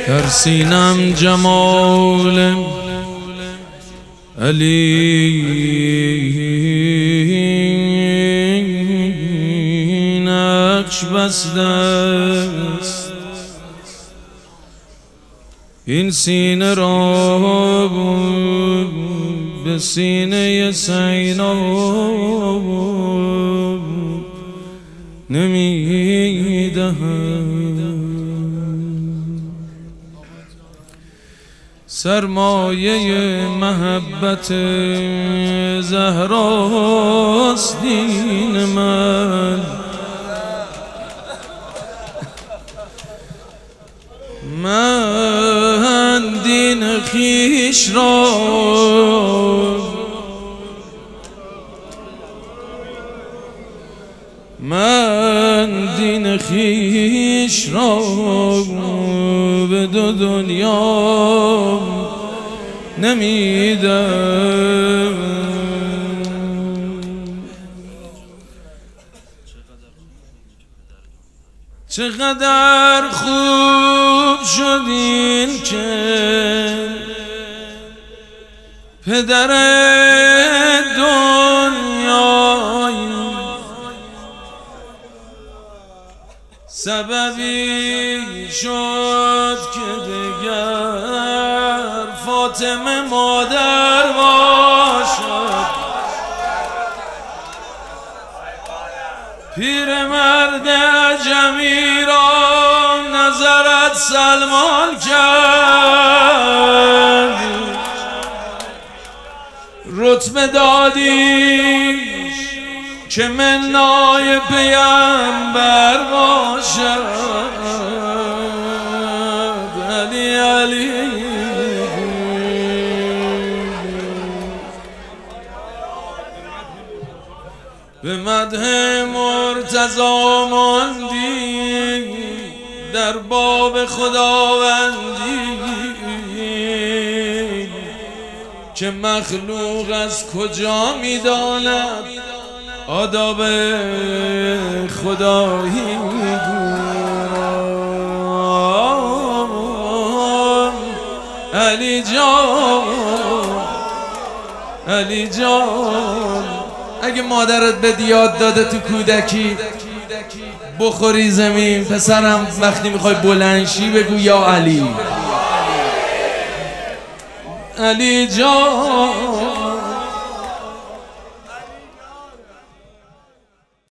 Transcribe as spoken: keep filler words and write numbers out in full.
در سینم جمال علی نقش بسته است، این سینه را به سینه سینا نمیدهم. سرمایه محبت زهراست دین من، من دین خویش را من دین خویش را به دو دنیا نمیدم. چقدر خوب شدین که پدر دنیای سببی شد که دیگر فاطمه مادر باشد. پیرمرد عجمی را نظرت سلمان کرد، رتبه دادیش که منای پیامبر باشد. علی علی به مدح مرتضی ماندی در باب خداوندی که مخلوق از کجا میداند آداب خدایی. علی جان علی جان، اگه مادرت به یاد داده تو کودکی بخوری زمین، پسرم وقتی میخوای بلندشی بگو یا علی. علی جان